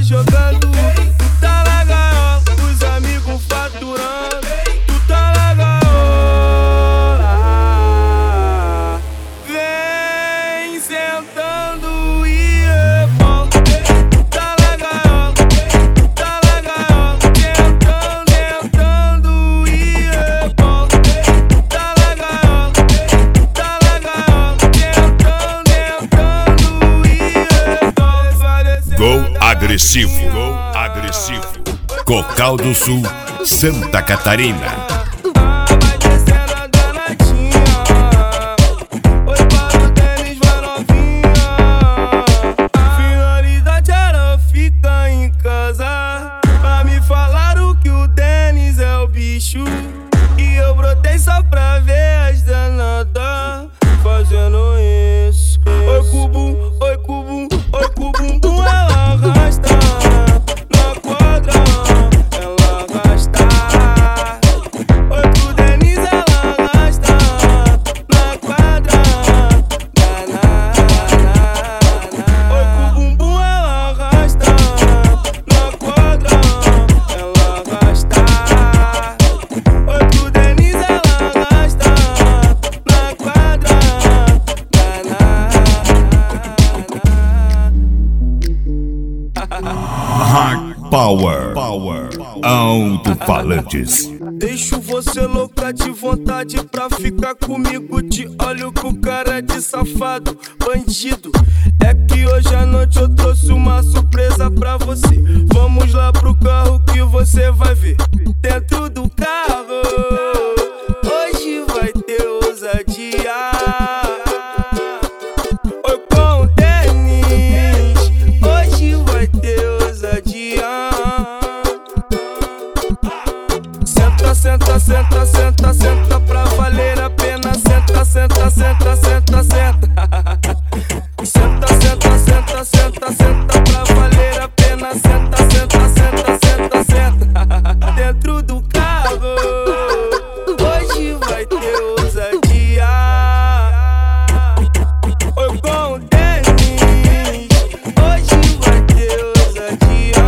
jogando. Tu tá na gaiola, os amigos faturando. Tu tá na gaiola, vem sentando e rebola. Tu tá na gaiola, tu tá na gaiola, tentando e rebola. Tu tá na gaiola, tu tá na gaiola, tentando e rebola. Gol agressivo, gol agressivo. Cocal do Sul, Santa Catarina. Vai descendo a danadinha. Oi, para o Denis, vai novinha. Finalidade era ficar em casa. Pra me falaram que o Denis é o bicho. E eu brotei só pra ver as danadas fazendo isso. Oi, cubum, oi, cubum, oi, cubum, bum, ela arrasta. Na quadra, ela arrasta. Oi, pro Denis, ela arrasta. Na quadra, oi, cubum, bum, ela arrasta. Na quadra, ela arrasta. Oi, pro Denis, ela arrasta. Na quadra, Hard Power, alto-falantes. deixo você louca de vontade pra ficar comigo. Te olho com cara de safado, bandido. É que hoje à noite eu trouxe uma surpresa pra você. Vamos lá pro carro que você vai ver. Dentro do carro, hoje vai ter ousadia. Oi, com o Denis, hoje vai ter ousadia. Senta, senta, senta, senta, senta pra valer a pena. Senta, senta, senta, senta, senta. Senta, senta, senta, senta, senta pra valer a pena. Senta, senta, senta, senta, senta. Dentro do carro, hoje vai ter ousadia. Oi, com o Denis, hoje vai ter ousadia.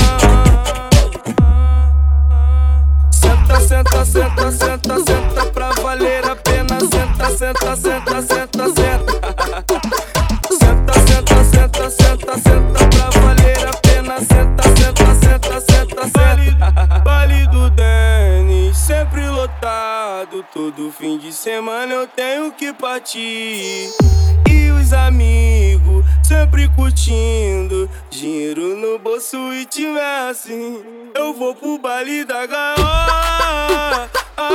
Senta, senta, senta, senta, senta pra valer a pena. Senta, senta, senta, senta, senta. Senta, senta, senta, senta, senta pra valer a pena. Senta, senta, senta, senta, senta. Vale do Denis, sempre lotado. Todo fim de semana eu tenho que partir. E os amigos sempre curtindo. Dinheiro no bolso e tiver assim, eu vou pro baile da gaiola.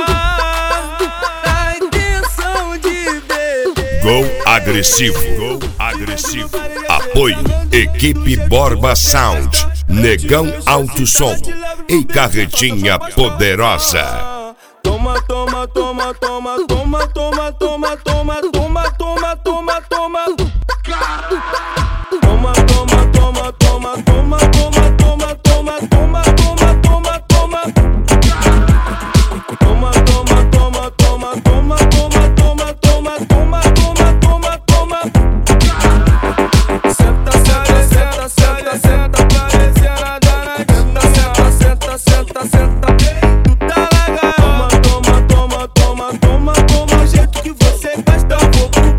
A intenção de beber. Gol agressivo, gol agressivo. Apoio, equipe Borba Sound, Negão Alto Som e Carretinha Poderosa. Toma, toma, toma, toma, toma, toma, toma, toma, toma, toma, toma, toma. Toma, toma, toma, toma, toma, toma, toma, toma, toma, toma, toma, toma. Toma, toma, toma, toma, toma, toma, toma, toma, toma, toma, toma, toma. Senta, senta, senta, senta, senta, parecendo a danadinha. Senta, senta, senta, senta. Tu tá na gaiola. Toma, toma, toma, toma, toma, toma. O jeito que você gosta, eu vou pro